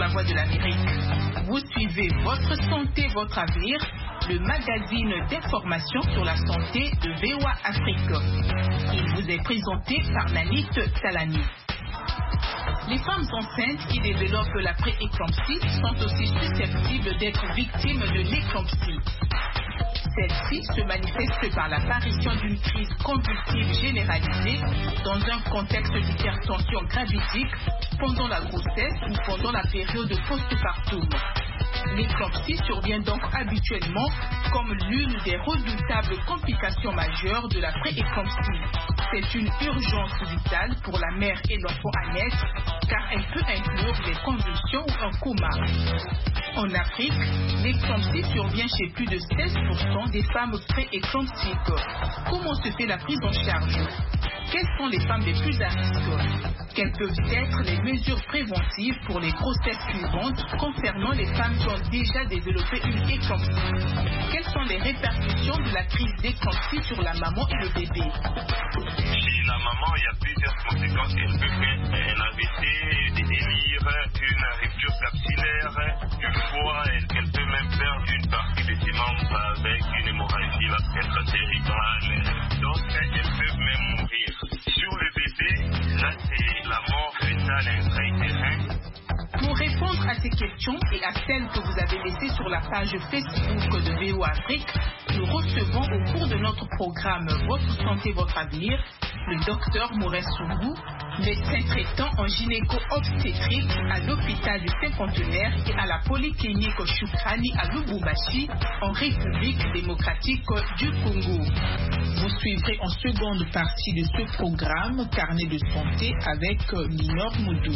la Voix de l'Amérique. Vous suivez Votre Santé, Votre Avenir, le magazine d'information sur la santé de VOA Afrique. Il vous est présenté par Nanit Salani. Les femmes enceintes qui développent la pré-éclampsie sont aussi susceptibles d'être victimes de l'éclampsie. Celle-ci se manifeste par l'apparition d'une crise convulsive généralisée dans un contexte d'hypertension gravidique pendant la grossesse ou pendant la période postpartum. L'éclampsie survient donc habituellement comme l'une des redoutables complications majeures de la pré-éclampsie. C'est une urgence vitale pour la mère et l'enfant à naître car elle peut inclure des convulsions ou un coma. En Afrique, l'éclampsie survient chez plus de 16% des femmes pré-éclampsiques. Comment se fait la prise en charge? Quelles sont les femmes les plus à risque? Quelles peuvent être les mesures préventives pour les grossesses suivantes concernant les femmes qui ont déjà développé une éclampsie? Quelles sont les répercussions de la crise d'éclampsie sur la maman et le bébé? Chez la maman, il y a plusieurs conséquences. Elle peut faire un AVC, délire, une rupture capsulaire du foie, elle peut même perdre une partie de ses membres avec une hémorragie cérébrale. Donc, elle peut même mourir. Sur le bébé, là, c'est la mort fétale intra-utérine. Pour répondre à ces questions et à celles que vous avez laissées sur la page Facebook de VOA Afrique, nous recevons au cours de notre programme Votre Santé, Votre Avenir, le docteur Maureen Soungou, médecin traitant en gynéco-obstétrique à l'hôpital du Cinquantenaire et à la polyclinique Shukrani à Lubumbashi, en République démocratique du Congo. Vous suivrez en seconde partie de ce programme Carnet de santé avec Linor Moudou.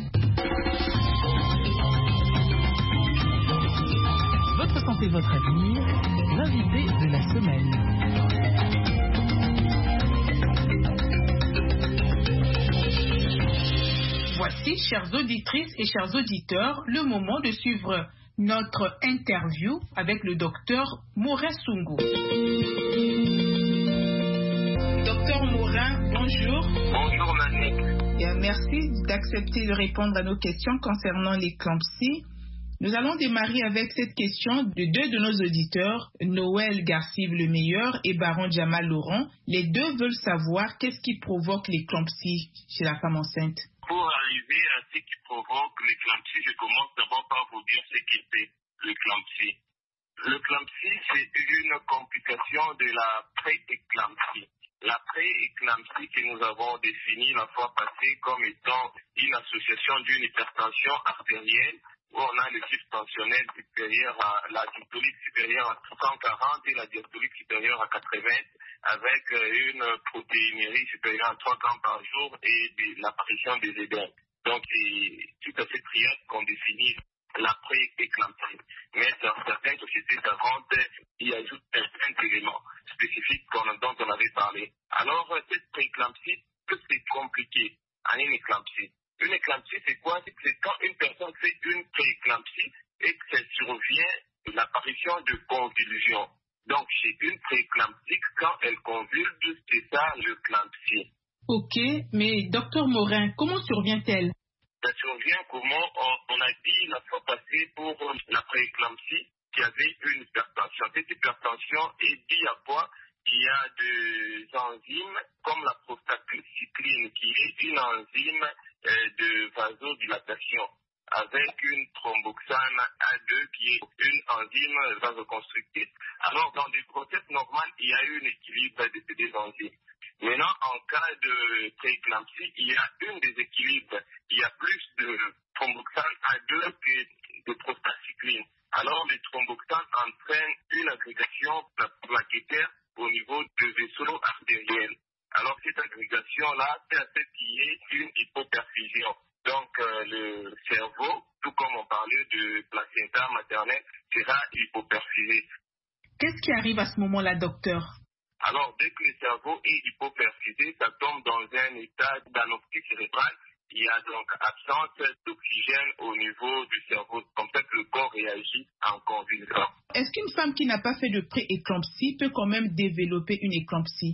Votre santé, votre avenir, l'invité de la semaine. Voici, chères auditrices et chers auditeurs, le moment de suivre notre interview avec le docteur Maureen Soungou. Docteur Maureen, bonjour. Bonjour Nanit. Merci d'accepter de répondre à nos questions concernant l'éclampsie. Nous allons démarrer avec cette question de deux de nos auditeurs, Noël Garcive le meilleur et Baron Jamal Laurent. Les deux veulent savoir qu'est-ce qui provoque l'éclampsie chez la femme enceinte. Pour arriver à ce qui provoque l'éclampsie, je commence d'abord par vous dire ce qu'est l'éclampsie. L'éclampsie, c'est une complication de la pré-éclampsie. La pré-éclampsie que nous avons définie la fois passée comme étant une association d'une hypertension artérielle où on a le chiffre tensionnel supérieur à la diastolique supérieure à 140 et la diastolique supérieure à 80 avec une protéinurie supérieure à 3 grammes par jour et l'apparition des édèmes. Donc c'est tout à fait triade qu'on définit la pré-éclampsie. Mais dans certaines sociétés savantes, il ajoute certains éléments spécifiques dont on avait parlé. Alors cette pré-éclampsie, tout est compliqué en une éclampsie. Une éclampsie, c'est quoi? C'est quand une personne fait une pré-éclampsie et que ça survient l'apparition de convulsions. Donc, chez une pré-éclampsie, quand elle convulse, c'est ça l'éclampsie. Ok, mais docteur Maureen, comment survient-elle? Ça survient comment? On a dit la fois passée pour la pré-éclampsie qu'il y avait une hypertension. Cette hypertension est due à quoi? Il y a des enzymes comme la prostacycline qui est une enzyme de vasodilatation avec une thromboxane A2 qui est une enzyme vasoconstrictrice. Alors dans des grossesses normales, il y a un équilibre de ces deux enzymes. Maintenant, en cas de prééclampsie, il y a un déséquilibre. Il y a plus de thromboxane A2 que de prostacycline. Alors le thromboxane entraîne une agrégation plaquettaire au niveau du vaisseau artériel. Alors cette agrégation-là, c'est ce qui est une hypoperfusion. Donc le cerveau, tout comme on parlait de placenta maternelle, sera hypoperfusé. Qu'est-ce qui arrive à ce moment-là, docteur? Alors dès que le cerveau est hypoperfusé, ça tombe dans un état d'anopsie cérébrale. Il y a donc absence d'oxygène au niveau du cerveau, comme ça que le corps réagit en convulsion. Est-ce qu'une femme qui n'a pas fait de pré-éclampsie peut quand même développer une éclampsie?